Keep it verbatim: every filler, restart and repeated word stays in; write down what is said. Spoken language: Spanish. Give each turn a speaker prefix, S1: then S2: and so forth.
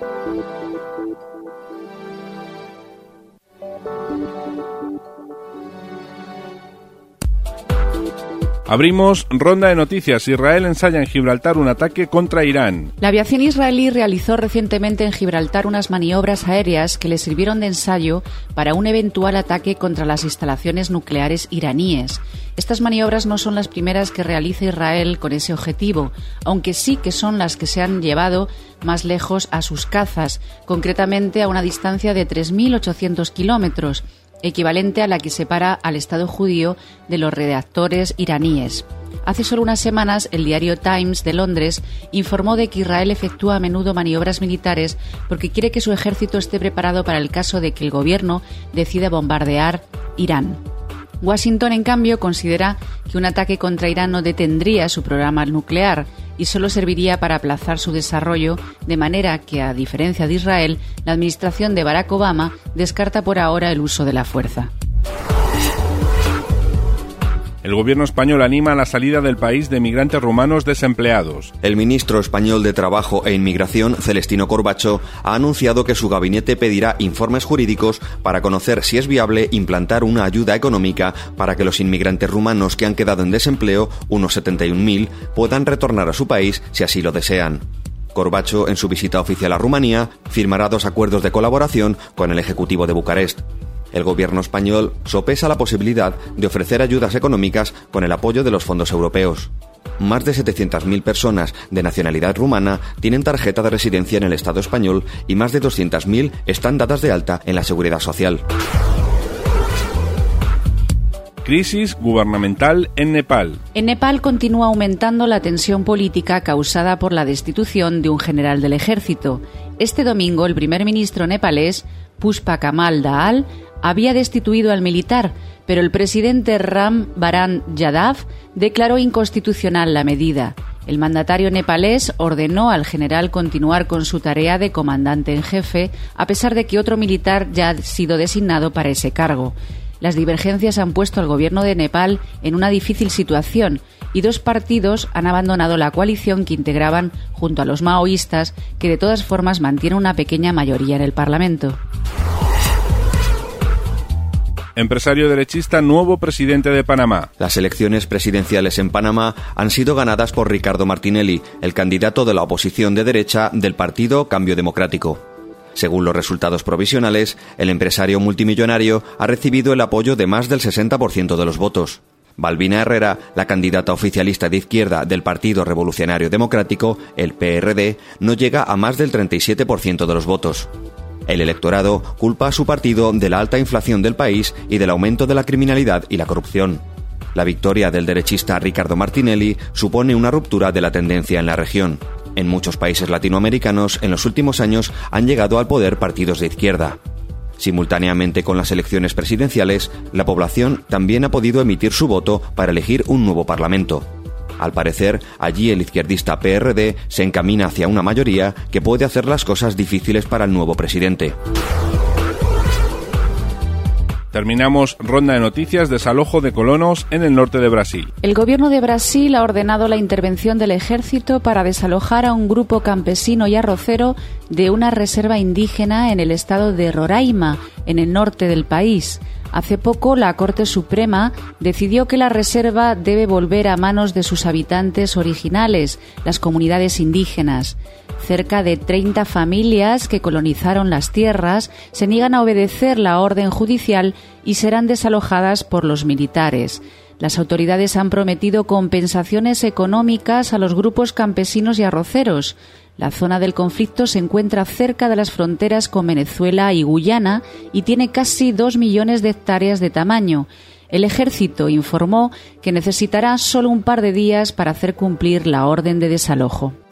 S1: Abrimos ronda de noticias. Israel ensaya en Gibraltar un ataque contra Irán.
S2: La aviación israelí realizó recientemente en Gibraltar unas maniobras aéreas que le sirvieron de ensayo para un eventual ataque contra las instalaciones nucleares iraníes. Estas maniobras no son las primeras que realiza Israel con ese objetivo, aunque sí que son las que se han llevado más lejos a sus cazas, concretamente a una distancia de tres mil ochocientos kilómetros, equivalente a la que separa al Estado judío de los reactores iraníes. Hace solo unas semanas, el diario Times de Londres informó de que Israel efectúa a menudo maniobras militares porque quiere que su ejército esté preparado para el caso de que el gobierno decida bombardear Irán. Washington, en cambio, considera que un ataque contra Irán no detendría su programa nuclear y solo serviría para aplazar su desarrollo, de manera que, a diferencia de Israel, la administración de Barack Obama descarta por ahora el uso de la fuerza.
S1: El gobierno español anima a la salida del país de migrantes rumanos desempleados.
S3: El ministro español de Trabajo e Inmigración, Celestino Corbacho, ha anunciado que su gabinete pedirá informes jurídicos para conocer si es viable implantar una ayuda económica para que los inmigrantes rumanos que han quedado en desempleo, unos setenta y un mil, puedan retornar a su país si así lo desean. Corbacho, en su visita oficial a Rumanía, firmará dos acuerdos de colaboración con el Ejecutivo de Bucarest. El gobierno español sopesa la posibilidad de ofrecer ayudas económicas con el apoyo de los fondos europeos. Más de setecientas mil personas de nacionalidad rumana tienen tarjeta de residencia en el Estado español y más de doscientas mil están dadas de alta en la Seguridad Social.
S1: Crisis gubernamental en Nepal.
S2: En Nepal continúa aumentando la tensión política causada por la destitución de un general del ejército. Este domingo, el primer ministro nepalés, Pushpa Kamal Dahal, había destituido al militar, pero el presidente Ram Baran Yadav declaró inconstitucional la medida. El mandatario nepalés ordenó al general continuar con su tarea de comandante en jefe, a pesar de que otro militar ya ha sido designado para ese cargo. Las divergencias han puesto al gobierno de Nepal en una difícil situación y dos partidos han abandonado la coalición que integraban junto a los maoístas, que de todas formas mantiene una pequeña mayoría en el Parlamento.
S1: Empresario derechista, nuevo presidente de Panamá.
S3: Las elecciones presidenciales en Panamá han sido ganadas por Ricardo Martinelli, el candidato de la oposición de derecha del partido Cambio Democrático. Según los resultados provisionales, el empresario multimillonario ha recibido el apoyo de más del sesenta por ciento de los votos. Balbina Herrera, la candidata oficialista de izquierda del Partido Revolucionario Democrático, el P R D, no llega a más del treinta y siete por ciento de los votos. El electorado culpa a su partido de la alta inflación del país y del aumento de la criminalidad y la corrupción. La victoria del derechista Ricardo Martinelli supone una ruptura de la tendencia en la región. En muchos países latinoamericanos, en los últimos años, han llegado al poder partidos de izquierda. Simultáneamente con las elecciones presidenciales, la población también ha podido emitir su voto para elegir un nuevo parlamento. Al parecer, allí el izquierdista P R D se encamina hacia una mayoría que puede hacer las cosas difíciles para el nuevo presidente.
S1: Terminamos ronda de noticias. Desalojo de colonos en el norte de Brasil.
S2: El gobierno de Brasil ha ordenado la intervención del ejército para desalojar a un grupo campesino y arrocero de una reserva indígena en el estado de Roraima, en el norte del país. Hace poco, la Corte Suprema decidió que la reserva debe volver a manos de sus habitantes originales, las comunidades indígenas. Cerca de treinta familias que colonizaron las tierras se niegan a obedecer la orden judicial y serán desalojadas por los militares. Las autoridades han prometido compensaciones económicas a los grupos campesinos y arroceros. La zona del conflicto se encuentra cerca de las fronteras con Venezuela y Guyana y tiene casi dos millones de hectáreas de tamaño. El ejército informó que necesitará solo un par de días para hacer cumplir la orden de desalojo.